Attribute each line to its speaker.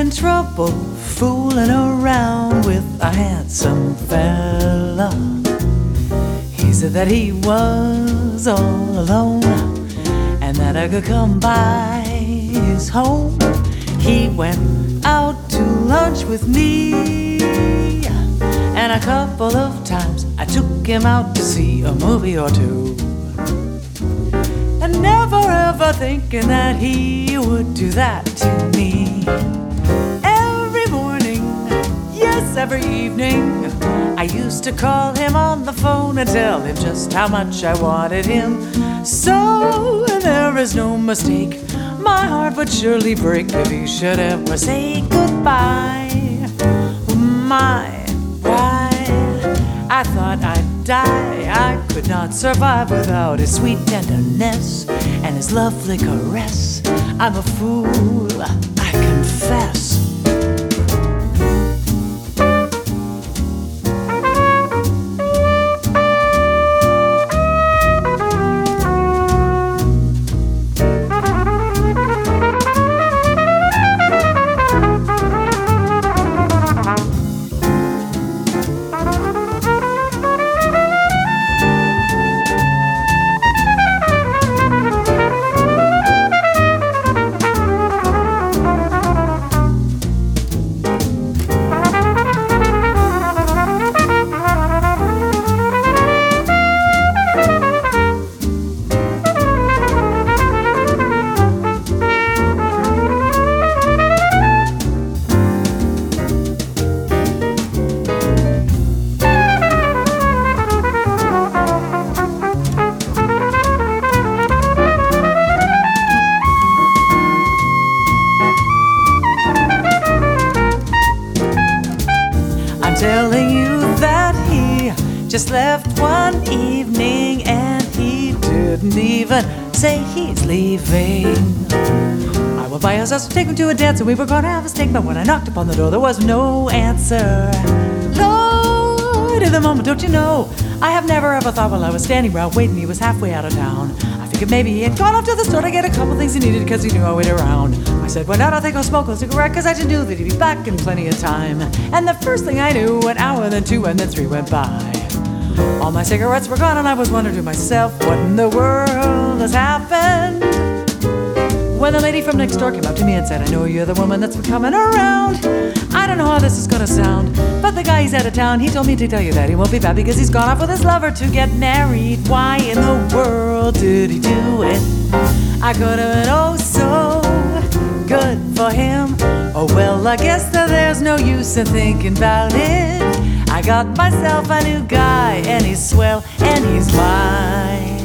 Speaker 1: in trouble, fooling around with a handsome fella. He said that he was all alone and that I could come by his home. He went out to lunch with me, and a couple of times I took him out to see a movie or two. And never ever thinking that he would do that to me. Every morning, yes, every evening, I used to call him on the phone and tell him just how much I wanted him. So there is no mistake, my heart would surely break if he should ever say goodbye. My bride, I thought I'd die. I could not survive without his sweet tenderness and his lovely caress. I'm a fool, I confess. Telling you that he just left one evening and he didn't even say he's leaving. I will buy us to take him to a dance and we were gonna have a steak, but when I knocked upon the door there was no answer. Lord, in the moment, don't you know, I have never ever thought while I was standing around waiting he was halfway out of town. I figured maybe he had gone off to the store to get a couple things he needed because he knew I waited around. I said, well, now I think I'll smoke a cigarette because I just knew that he'd be back in plenty of time. And the first thing I knew, an hour, then two, and then three went by. All my cigarettes were gone and I was wondering to myself, what in the world has happened? When the lady from next door came up to me and said, I know you're the woman that's been coming around. I don't know how this is gonna sound, but the guy, he's out of town. He told me to tell you that he won't be back because he's gone off with his lover to get married. Why in the world did he do it? I could have been oh so good for him. Oh well, I guess that there's no use in thinking about it. I got myself a new guy and he's swell and he's mine.